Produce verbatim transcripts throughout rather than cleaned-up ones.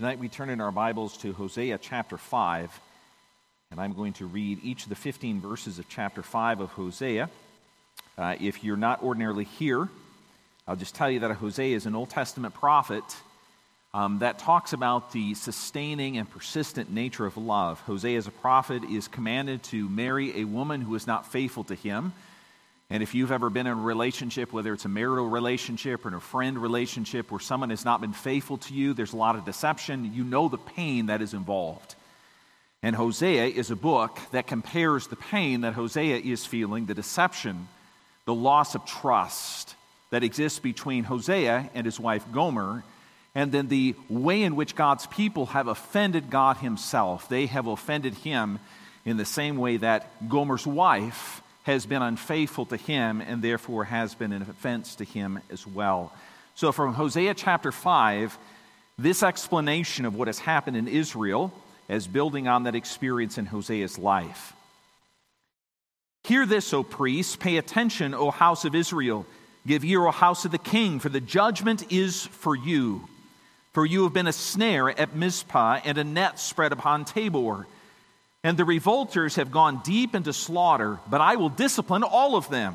Tonight we turn in our Bibles to Hosea chapter five, and I'm going to read each of the fifteen verses of chapter five of Hosea. Uh, if you're not ordinarily here, I'll just tell you that Hosea is an Old Testament prophet um, that talks about the sustaining and persistent nature of love. Hosea as a prophet is commanded to marry a woman who is not faithful to him. And if you've ever been in a relationship, whether it's a marital relationship or a friend relationship where someone has not been faithful to you, there's a lot of deception, you know the pain that is involved. And Hosea is a book that compares the pain that Hosea is feeling, the deception, the loss of trust that exists between Hosea and his wife Gomer, and then the way in which God's people have offended God himself. They have offended him in the same way that Gomer's wife has been unfaithful to him and therefore has been an offense to him as well. So from Hosea chapter five, this explanation of what has happened in Israel as building on that experience in Hosea's life. Hear this, O priests, pay attention, O house of Israel. Give ear, O house of the king, for the judgment is for you. For you have been a snare at Mizpah and a net spread upon Tabor. And the revolters have gone deep into slaughter, but I will discipline all of them.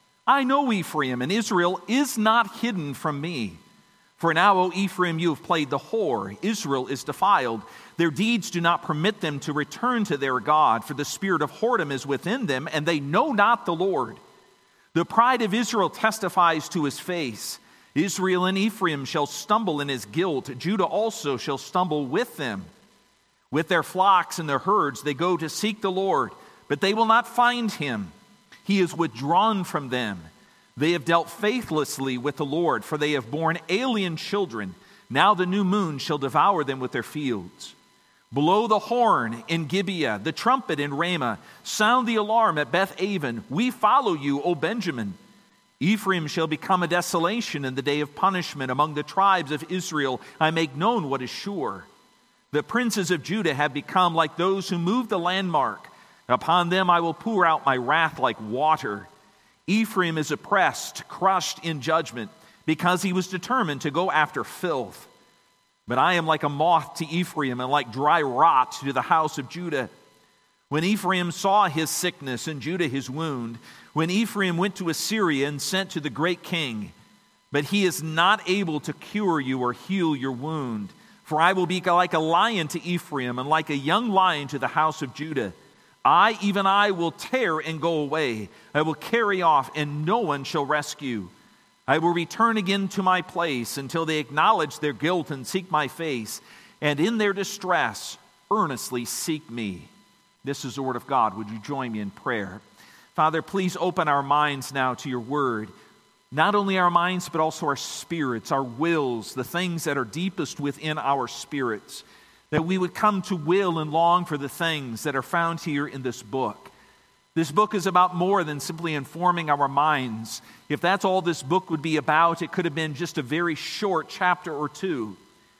I know Ephraim, and Israel is not hidden from me. For now, O Ephraim, you have played the whore. Israel is defiled. Their deeds do not permit them to return to their God, for the spirit of whoredom is within them, and they know not the Lord. The pride of Israel testifies to his face. Israel and Ephraim shall stumble in his guilt. Judah also shall stumble with them. With their flocks and their herds they go to seek the Lord, but they will not find him. He is withdrawn from them. They have dealt faithlessly with the Lord, for they have borne alien children. Now the new moon shall devour them with their fields. Blow the horn in Gibeah, the trumpet in Ramah. Sound the alarm at Beth Aven. We follow you, O Benjamin. Ephraim shall become a desolation in the day of punishment. Among the tribes of Israel I make known what is sure. The princes of Judah have become like those who move the landmark. Upon them I will pour out my wrath like water. Ephraim is oppressed, crushed in judgment, because he was determined to go after filth. But I am like a moth to Ephraim and like dry rot to the house of Judah. When Ephraim saw his sickness and Judah his wound, when Ephraim went to Assyria and sent to the great king, but he is not able to cure you or heal your wound. For I will be like a lion to Ephraim and like a young lion to the house of Judah. I, even I, will tear and go away. I will carry off and no one shall rescue. I will return again to my place until they acknowledge their guilt and seek my face. And in their distress, earnestly seek me. This is the word of God. Would you join me in prayer? Father, please open our minds now to your word. Not only our minds, but also our spirits, our wills, the things that are deepest within our spirits, that we would come to will and long for the things that are found here in this book. This book is about more than simply informing our minds. If that's all this book would be about, it could have been just a very short chapter or two.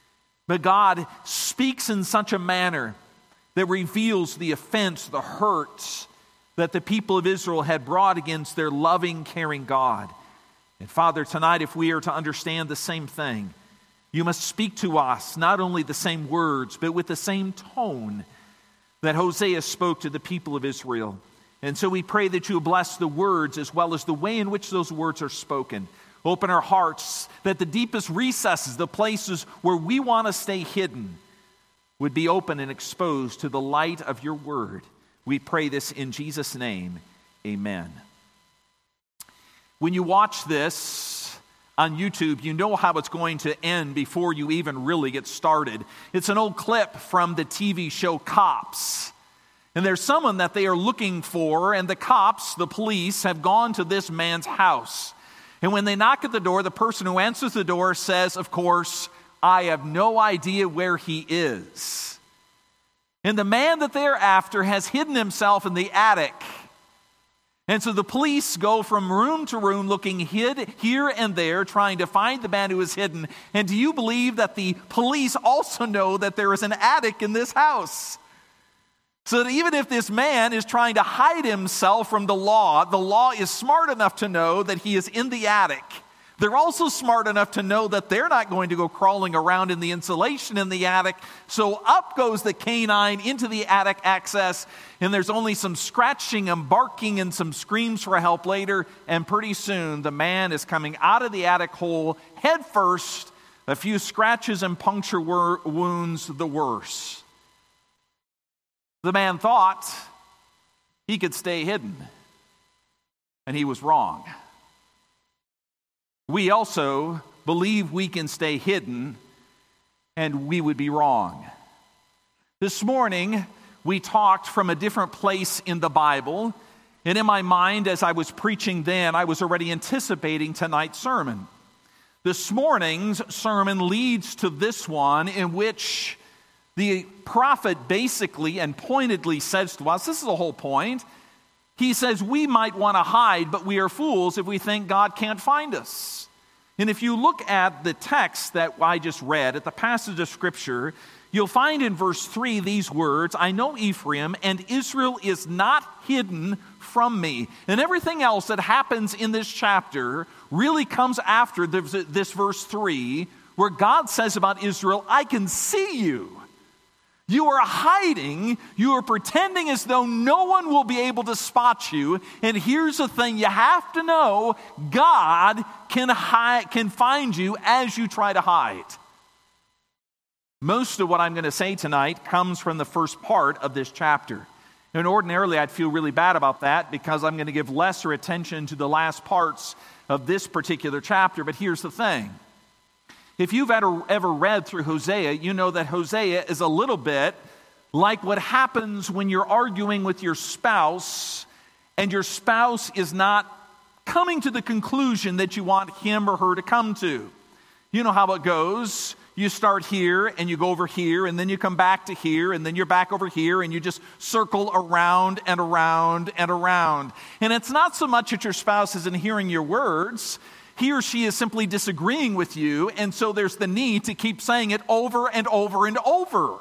But God speaks in such a manner that reveals the offense, the hurts that the people of Israel had brought against their loving, caring God. And Father, tonight, if we are to understand the same thing, you must speak to us not only the same words, but with the same tone that Hosea spoke to the people of Israel. And so we pray that you will bless the words as well as the way in which those words are spoken. Open our hearts that the deepest recesses, the places where we want to stay hidden, would be open and exposed to the light of your word. We pray this in Jesus' name. Amen. When you watch this on YouTube, you know how it's going to end before you even really get started. It's an old clip from the T V show Cops. And there's someone that they are looking for, and the cops, the police, have gone to this man's house. And when they knock at the door, the person who answers the door says, of course, I have no idea where he is. And the man that they're after has hidden himself in the attic. And so the police go from room to room looking hid here and there, trying to find the man who is hidden. And do you believe that the police also know that there is an attic in this house? So that even if this man is trying to hide himself from the law, the law is smart enough to know that he is in the attic. They're also smart enough to know that they're not going to go crawling around in the insulation in the attic. So up goes the canine into the attic access, and there's only some scratching and barking and some screams for help later. And pretty soon, the man is coming out of the attic hole head first, a few scratches and puncture wor- wounds, the worse. The man thought he could stay hidden, and he was wrong. We also believe we can stay hidden, and we would be wrong. This morning, we talked from a different place in the Bible, and in my mind, as I was preaching then, I was already anticipating tonight's sermon. This morning's sermon leads to this one, in which the prophet basically and pointedly says to us, this is the whole point, he says we might want to hide, but we are fools if we think God can't find us. And if you look at the text that I just read, at the passage of Scripture, you'll find in verse three these words, I know Ephraim, and Israel is not hidden from me. And everything else that happens in this chapter really comes after this, this verse three, where God says about Israel, I can see you. You are hiding, you are pretending as though no one will be able to spot you. And here's the thing you have to know, God can hide, can find you as you try to hide. Most of what I'm going to say tonight comes from the first part of this chapter. And ordinarily I'd feel really bad about that because I'm going to give lesser attention to the last parts of this particular chapter. But here's the thing. If you've ever, ever read through Hosea, you know that Hosea is a little bit like what happens when you're arguing with your spouse and your spouse is not coming to the conclusion that you want him or her to come to. You know how it goes. You start here and you go over here and then you come back to here and then you're back over here and you just circle around and around and around. And it's not so much that your spouse isn't hearing your words. He or she is simply disagreeing with you, and so there's the need to keep saying it over and over and over.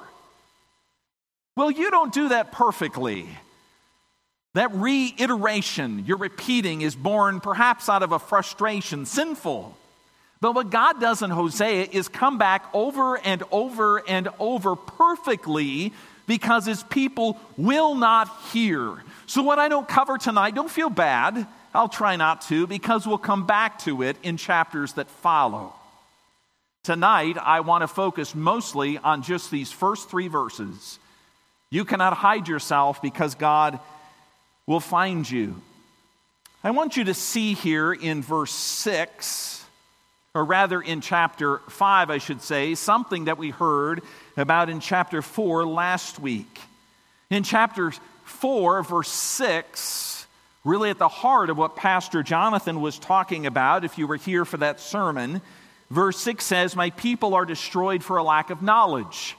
Well, you don't do that perfectly. That reiteration you're repeating is born perhaps out of a frustration, sinful. But what God does in Hosea is come back over and over and over perfectly because his people will not hear. So what I don't cover tonight, don't feel bad. I'll try not to, because we'll come back to it in chapters that follow. Tonight, I want to focus mostly on just these first three verses. You cannot hide yourself because God will find you. I want you to see here in verse six, or rather in chapter five, I should say, something that we heard about in chapter four last week. In chapter four, verse six, really at the heart of what Pastor Jonathan was talking about, if you were here for that sermon, verse six says, my people are destroyed for a lack of knowledge.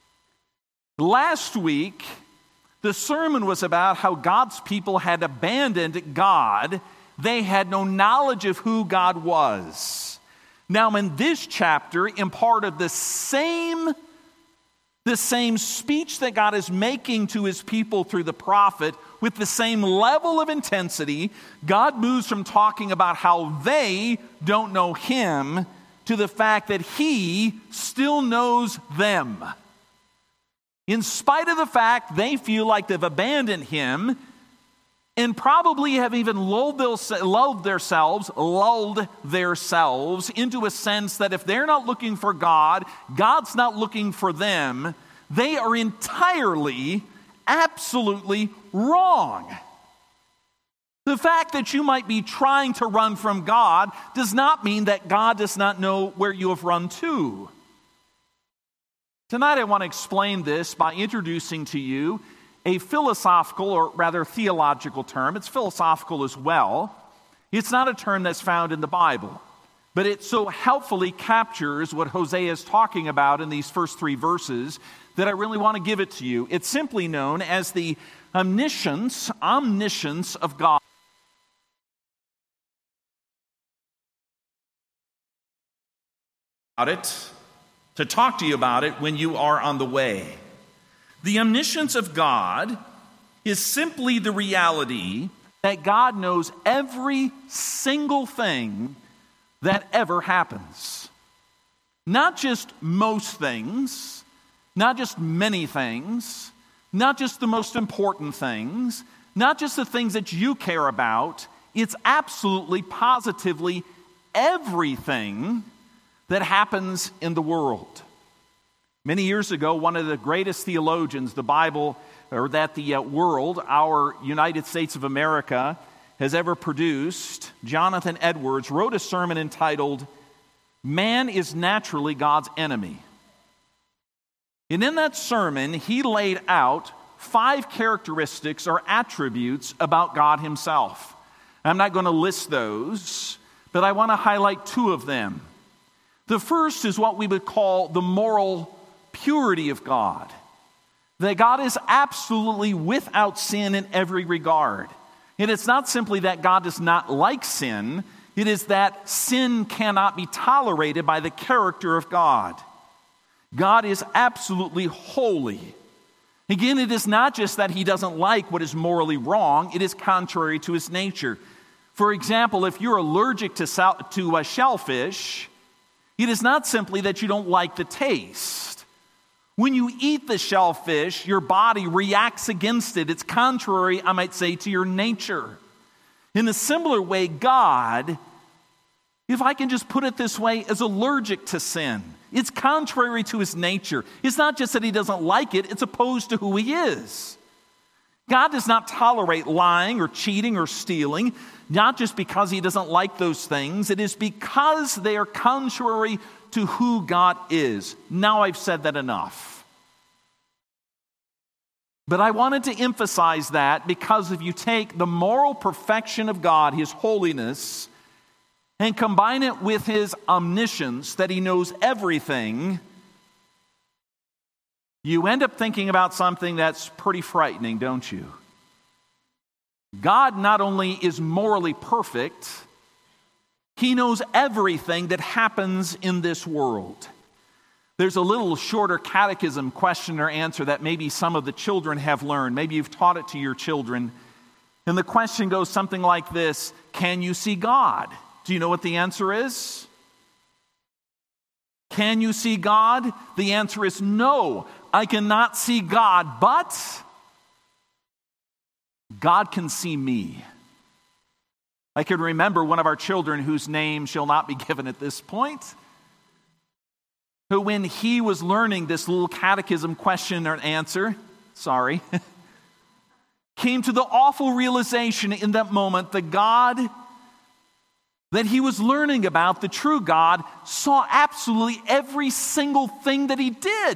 Last week, the sermon was about how God's people had abandoned God. They had no knowledge of who God was. Now in this chapter, in part of the same The same speech that God is making to his people through the prophet, with the same level of intensity, God moves from talking about how they don't know him to the fact that he still knows them. In spite of the fact they feel like they've abandoned him and probably have even lulled themselves, lulled themselves into a sense that if they're not looking for God, God's not looking for them, they are entirely, absolutely wrong. The fact that you might be trying to run from God does not mean that God does not know where you have run to. Tonight I want to explain this by introducing to you a philosophical, or rather theological term. It's philosophical as well. It's not a term that's found in the Bible, but it so helpfully captures what Hosea is talking about in these first three verses that I really want to give it to you. It's simply known as the omniscience, omniscience of God. About it, to talk to you about it when you are on the way. The omniscience of God is simply the reality that God knows every single thing that ever happens. Not just most things, not just many things, not just the most important things, not just the things that you care about. It's absolutely, positively everything that happens in the world. Many years ago, one of the greatest theologians the Bible, or that the uh, world, our United States of America, has ever produced, Jonathan Edwards, wrote a sermon entitled, "Man is Naturally God's Enemy." And in that sermon, he laid out five characteristics or attributes about God himself. I'm not going to list those, but I want to highlight two of them. The first is what we would call the moral purity of God. That God is absolutely without sin in every regard. And it's not simply that God does not like sin, it is that sin cannot be tolerated by the character of God. God is absolutely holy. Again, it is not just that he doesn't like what is morally wrong, it is contrary to his nature. For example, if you're allergic to, sal- to uh, shellfish, it is not simply that you don't like the taste. When you eat the shellfish, your body reacts against it. It's contrary, I might say, to your nature. In a similar way, God, if I can just put it this way, is allergic to sin. It's contrary to his nature. It's not just that he doesn't like it, it's opposed to who he is. God does not tolerate lying or cheating or stealing, not just because he doesn't like those things. It is because they are contrary to who God is. Now I've said that enough. But I wanted to emphasize that because if you take the moral perfection of God, his holiness, and combine it with his omniscience, that he knows everything, you end up thinking about something that's pretty frightening, don't you? God not only is morally perfect, he knows everything that happens in this world. There's a little shorter catechism question or answer that maybe some of the children have learned. Maybe you've taught it to your children. And the question goes something like this: can you see God? Do you know what the answer is? Can you see God? The answer is no. I cannot see God, but God can see me. I can remember one of our children, whose name shall not be given at this point, who when he was learning this little catechism question or answer, sorry, came to the awful realization in that moment that God that he was learning about, the true God, saw absolutely every single thing that he did.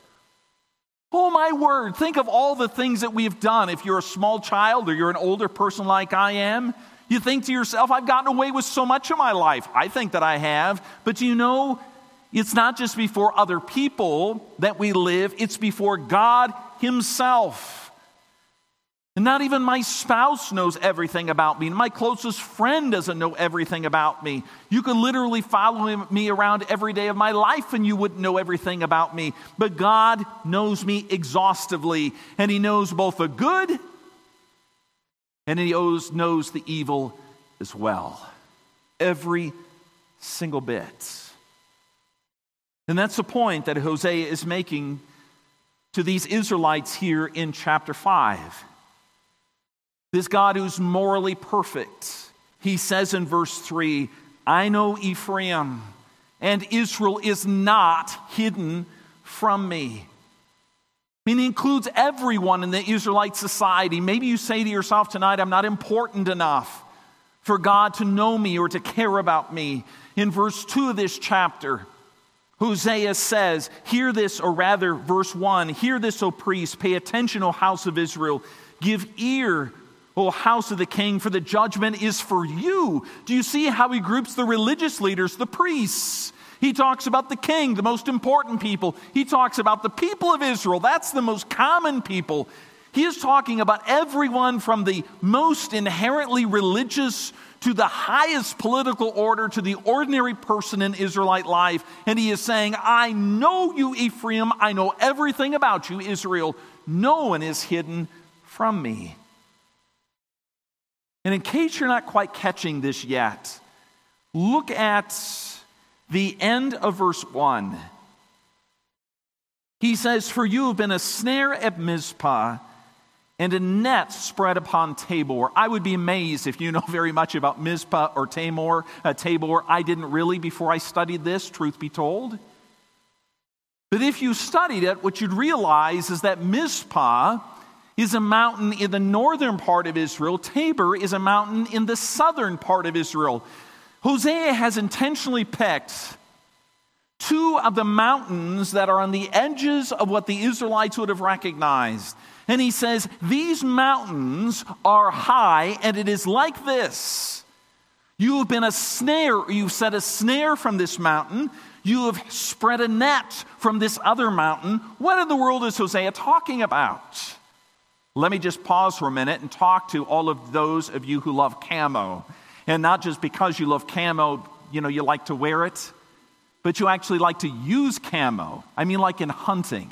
Oh my word, think of all the things that we have done. If you're a small child or you're an older person like I am, you think to yourself, I've gotten away with so much of my life. I think that I have. But you know, it's not just before other people that we live, it's before God himself. And not even my spouse knows everything about me. And my closest friend doesn't know everything about me. You could literally follow him, me around every day of my life and you wouldn't know everything about me. But God knows me exhaustively. And he knows both the good and he knows, knows the evil as well. Every single bit. And that's the point that Hosea is making to these Israelites here in chapter five. This God who's morally perfect. He says in verse three, I know Ephraim, and Israel is not hidden from me. I mean, he includes everyone in the Israelite society. Maybe you say to yourself tonight, I'm not important enough for God to know me or to care about me. In verse two of this chapter, Hosea says, hear this, or rather, verse one, hear this, O priest, pay attention, O house of Israel, give ear, O house of the king, for the judgment is for you. Do you see how he groups the religious leaders, the priests? He talks about the king, the most important people. He talks about the people of Israel. That's the most common people. He is talking about everyone from the most inherently religious to the highest political order to the ordinary person in Israelite life. And he is saying, I know you, Ephraim. I know everything about you, Israel. No one is hidden from me. And in case you're not quite catching this yet, look at the end of verse one. He says, "For you have been a snare at Mizpah and a net spread upon Tabor." I would be amazed if you know very much about Mizpah or Tamor, uh, Tabor. I didn't really before I studied this, truth be told. But if you studied it, what you'd realize is that Mizpah is a mountain in the northern part of Israel. Tabor is a mountain in the southern part of Israel. Hosea has intentionally picked two of the mountains that are on the edges of what the Israelites would have recognized. And he says, these mountains are high, and it is like this. You have been a snare, you've set a snare from this mountain. You have spread a net from this other mountain. What in the world is Hosea talking about? Let me just pause for a minute and talk to all of those of you who love camo. And not just because you love camo, you know, you like to wear it, but you actually like to use camo. I mean, like in hunting.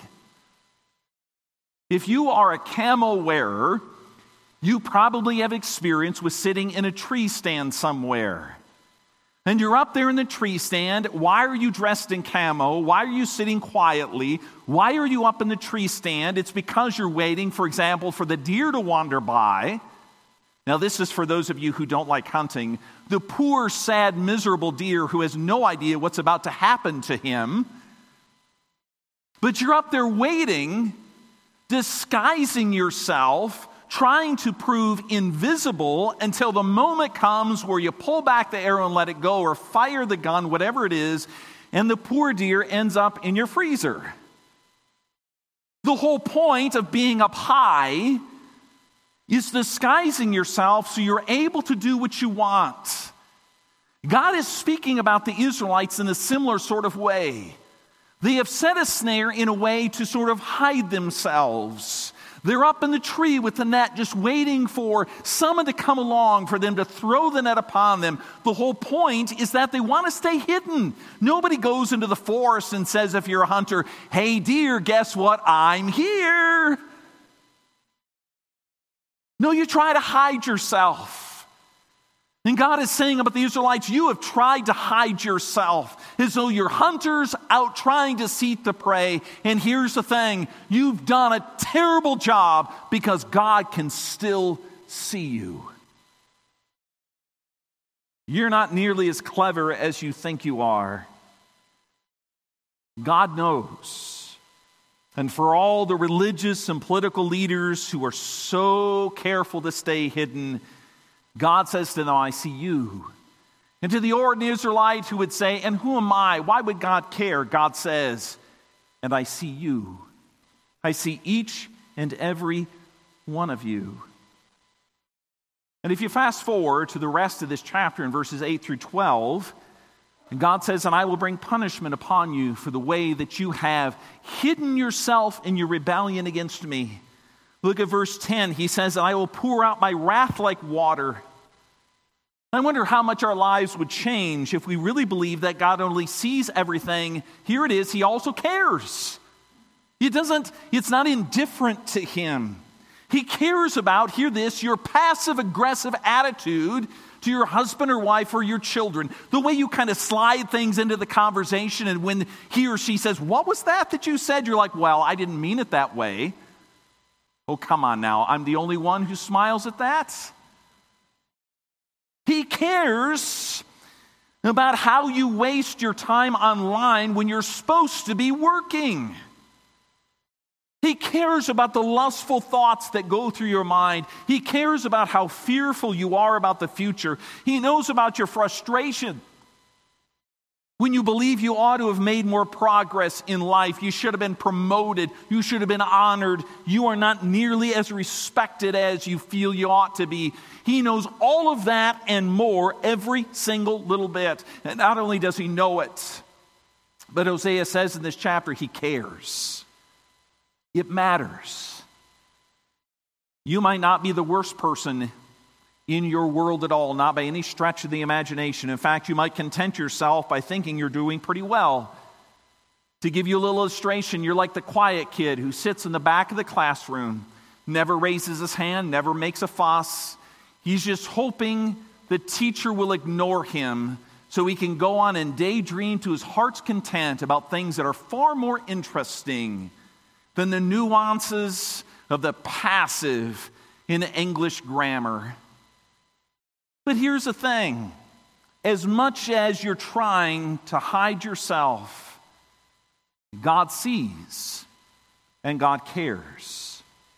If you are a camo wearer, you probably have experience with sitting in a tree stand somewhere. And you're up there in the tree stand. Why are you dressed in camo? Why are you sitting quietly? Why are you up in the tree stand? It's because you're waiting, for example, for the deer to wander by. Now, this is for those of you who don't like hunting. The poor, sad, miserable deer who has no idea what's about to happen to him. But you're up there waiting, disguising yourself, trying to prove invisible until the moment comes where you pull back the arrow and let it go, or fire the gun, whatever it is, and the poor deer ends up in your freezer. The whole point of being up high is disguising yourself so you're able to do what you want. God is speaking about the Israelites in a similar sort of way. They have set a snare in a way to sort of hide themselves. They're up in the tree with the net just waiting for someone to come along for them to throw the net upon them. The whole point is that they want to stay hidden. Nobody goes into the forest and says, if you're a hunter, "Hey deer, guess what? I'm here." No, you try to hide yourself. And God is saying about the Israelites, you have tried to hide yourself as though you're hunters out trying to seek the prey. And here's the thing, you've done a terrible job because God can still see you. You're not nearly as clever as you think you are. God knows. And for all the religious and political leaders who are so careful to stay hidden, God says to them, "I see you." And to the ordinary Israelite who would say, "And who am I? Why would God care?" God says, "And I see you. I see each and every one of you." And if you fast forward to the rest of this chapter in verses eight through twelve, and God says, "And I will bring punishment upon you for the way that you have hidden yourself in your rebellion against me." Look at verse ten. He says, "I will pour out my wrath like water." I wonder how much our lives would change if we really believe that God only sees everything. Here it is, He also cares. He doesn't, it's not indifferent to Him. He cares about, hear this, your passive-aggressive attitude to your husband or wife or your children. The way you kind of slide things into the conversation, and when he or she says, "What was that that you said?" You're like, "Well, I didn't mean it that way." Oh, come on now. I'm the only one who smiles at that? He cares about how you waste your time online when you're supposed to be working. He cares about the lustful thoughts that go through your mind. He cares about how fearful you are about the future. He knows about your frustration when you believe you ought to have made more progress in life. You should have been promoted. You should have been honored. You are not nearly as respected as you feel you ought to be. He knows all of that and more, every single little bit. And not only does He know it, but Hosea says in this chapter, He cares. It matters. You might not be the worst person in your world at all, not by any stretch of the imagination. In fact, you might content yourself by thinking you're doing pretty well. To give you a little illustration, you're like the quiet kid who sits in the back of the classroom, never raises his hand, never makes a fuss. He's just hoping the teacher will ignore him so he can go on and daydream to his heart's content about things that are far more interesting than the nuances of the passive in English grammar. But here's the thing. As much as you're trying to hide yourself, God sees and God cares.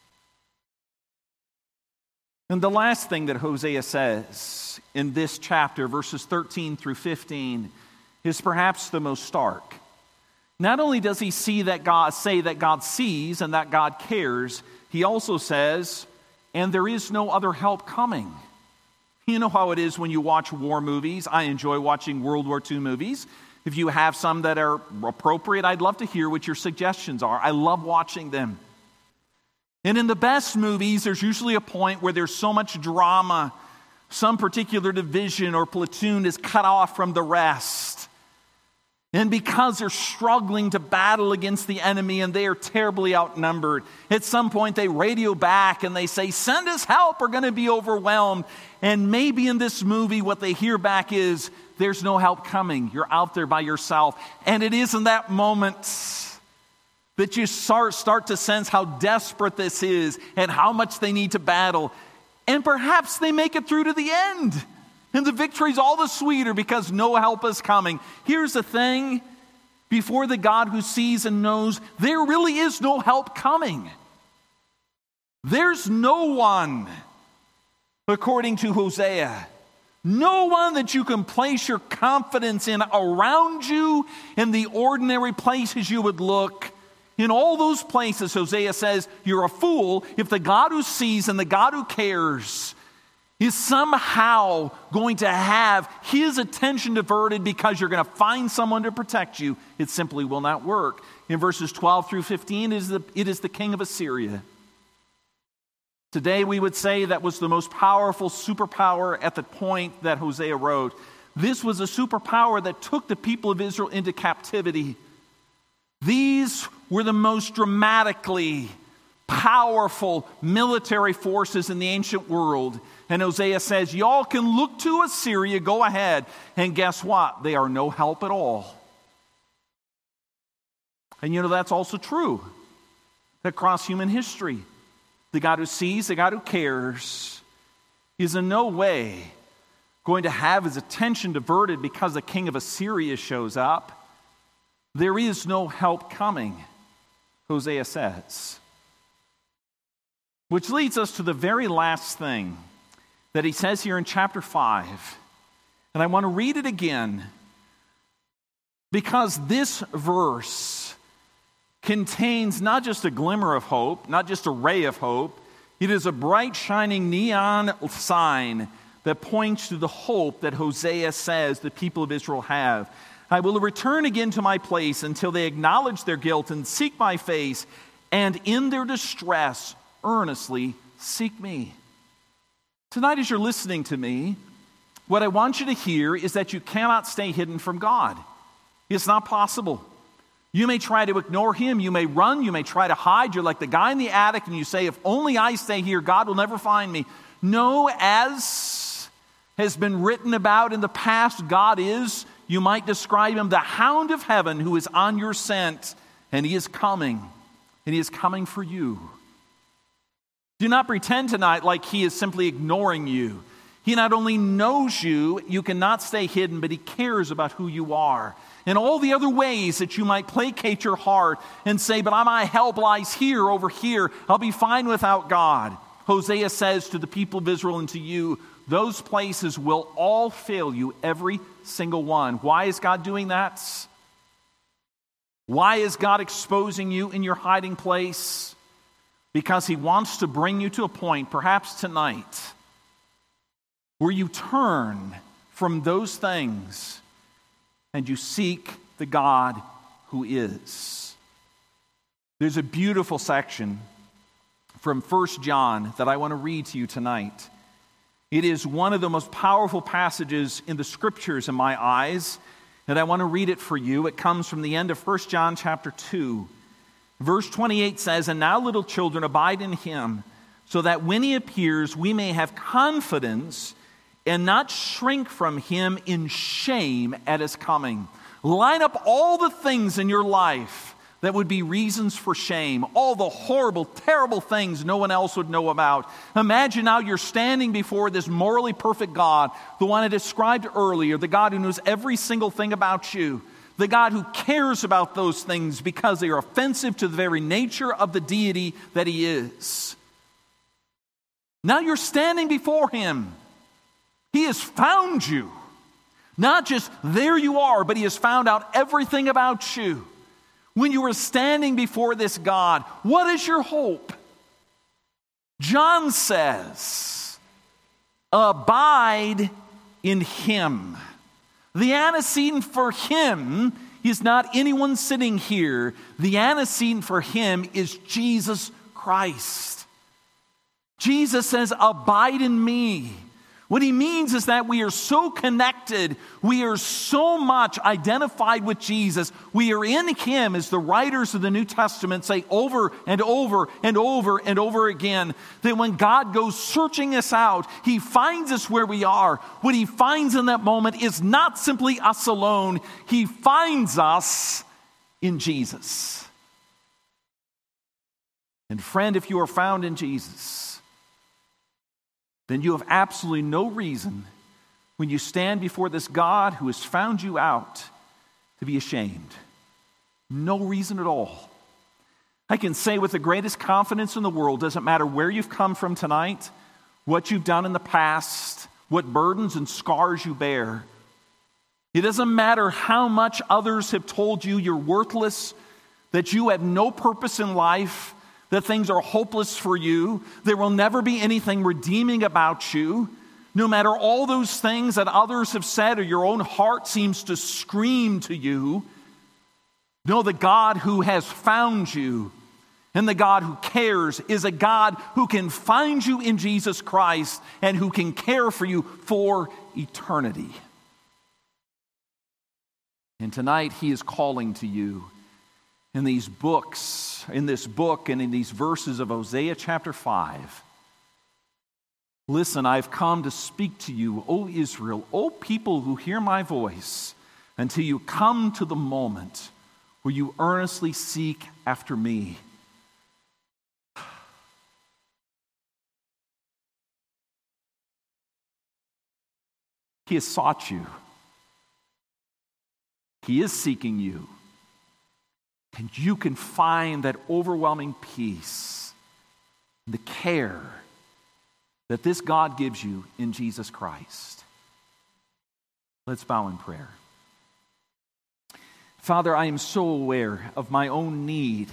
And the last thing that Hosea says in this chapter, verses thirteen through fifteen, is perhaps the most stark. Not only does he see that God say that God sees and that God cares, he also says, and there is no other help coming. You know how it is when you watch war movies. I enjoy watching World War Two movies. If you have some that are appropriate, I'd love to hear what your suggestions are. I love watching them. And in the best movies, there's usually a point where there's so much drama, some particular division or platoon is cut off from the rest. And because they're struggling to battle against the enemy and they are terribly outnumbered, at some point they radio back and they say, send us help, we're going to be overwhelmed. And maybe in this movie what they hear back is, there's no help coming. You're out there by yourself. And it is in that moment that you start, start to sense how desperate this is and how much they need to battle. And perhaps they make it through to the end. And the victory's all the sweeter because no help is coming. Here's the thing. Before the God who sees and knows, there really is no help coming. There's no one, according to Hosea, no one that you can place your confidence in around you in the ordinary places you would look. In all those places, Hosea says, you're a fool if the God who sees and the God who cares is somehow going to have his attention diverted because you're going to find someone to protect you. It simply will not work. In verses twelve through fifteen, it is the, it is the king of Assyria. Today we would say that was the most powerful superpower at the point that Hosea wrote. This was a superpower that took the people of Israel into captivity. These were the most dramatically powerful military forces in the ancient world. And Hosea says, y'all can look to Assyria, go ahead. And guess what? They are no help at all. And you know, that's also true across human history. The God who sees, the God who cares, is in no way going to have his attention diverted because the king of Assyria shows up. There is no help coming, Hosea says. Which leads us to the very last thing that he says here in chapter five. And I want to read it again because this verse contains not just a glimmer of hope, not just a ray of hope. It is a bright, shining neon sign that points to the hope that Hosea says the people of Israel have. I will return again to my place until they acknowledge their guilt and seek my face, and in their distress earnestly seek me. Tonight, as you're listening to me, what I want you to hear is that you cannot stay hidden from God. It's not possible. You may try to ignore him. You may run. You may try to hide. You're like the guy in the attic and you say, if only I stay here, God will never find me. No, as has been written about in the past, God is, you might describe him, the hound of heaven who is on your scent, and he is coming, and he is coming for you. Do not pretend tonight like he is simply ignoring you. He not only knows you, you cannot stay hidden, but he cares about who you are. And all the other ways that you might placate your heart and say, but my help lies here, over here. I'll be fine without God. Hosea says to the people of Israel and to you, those places will all fail you, every single one. Why is God doing that? Why is God exposing you in your hiding place? Because he wants to bring you to a point, perhaps tonight, where you turn from those things and you seek the God who is. There's a beautiful section from First John that I want to read to you tonight. It is one of the most powerful passages in the scriptures in my eyes, and I want to read it for you. It comes from the end of First John chapter two. Verse twenty-eight says, and now little children abide in him, so that when he appears we may have confidence and not shrink from him in shame at his coming. Line up all the things in your life that would be reasons for shame, all the horrible, terrible things no one else would know about. Imagine now you're standing before this morally perfect God, the one I described earlier, the God who knows every single thing about you, the God who cares about those things because they are offensive to the very nature of the deity that he is. Now you're standing before him. He has found you. Not just there you are, but he has found out everything about you. When you were standing before this God, what is your hope? John says, abide in him. The antecedent for him is not anyone sitting here. The antecedent for him is Jesus Christ. Jesus says, abide in me. What he means is that we are so connected, we are so much identified with Jesus, we are in him, as the writers of the New Testament say over and over and over and over again, that when God goes searching us out, he finds us where we are. What he finds in that moment is not simply us alone, he finds us in Jesus. And friend, if you are found in Jesus, then you have absolutely no reason when you stand before this God who has found you out to be ashamed. No reason at all. I can say with the greatest confidence in the world, doesn't matter where you've come from tonight, what you've done in the past, what burdens and scars you bear. It doesn't matter how much others have told you you're worthless, that you have no purpose in life, that things are hopeless for you. There will never be anything redeeming about you. No matter all those things that others have said or your own heart seems to scream to you, know the God who has found you and the God who cares is a God who can find you in Jesus Christ and who can care for you for eternity. And tonight he is calling to you in these books, in this book and in these verses of Hosea chapter five. Listen, I've come to speak to you, O Israel, O people who hear my voice, until you come to the moment where you earnestly seek after me. He has sought you. He is seeking you. And you can find that overwhelming peace, the care that this God gives you in Jesus Christ. Let's bow in prayer. Father, I am so aware of my own need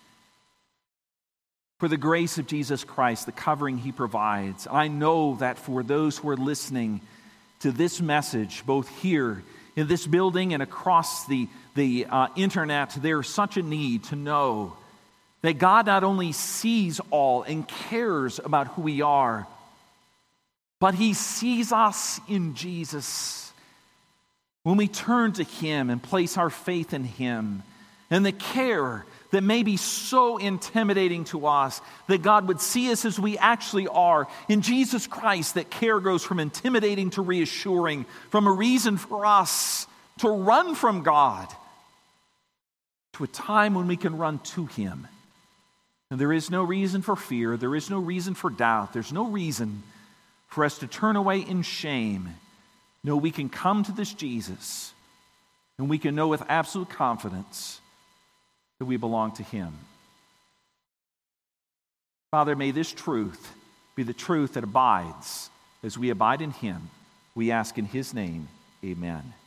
for the grace of Jesus Christ, the covering he provides. I know that for those who are listening to this message, both here in this building and across the, the uh, internet, there's such a need to know that God not only sees all and cares about who we are, but he sees us in Jesus. When we turn to him and place our faith in him, and the care that may be so intimidating to us, that God would see us as we actually are. In Jesus Christ, that care goes from intimidating to reassuring, from a reason for us to run from God, to a time when we can run to him. And there is no reason for fear, there is no reason for doubt, there's no reason for us to turn away in shame. No, we can come to this Jesus, and we can know with absolute confidence that we belong to him. Father, may this truth be the truth that abides as we abide in him. We ask in his name, amen.